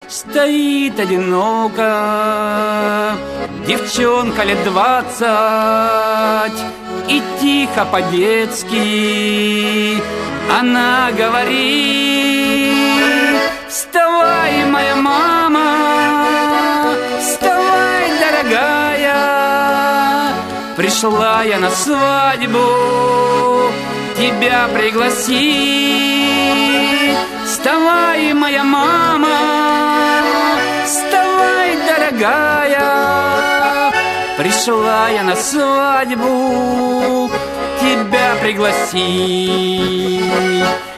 Стоит одиноко девчонка лет 20 и тихо по-детски она говорит: вставай, моя мама, вставай, дорогая, пришла я на свадьбу тебя пригласить. Вставай, моя мама, вставай, дорогая, пришла я на свадьбу тебя пригласить.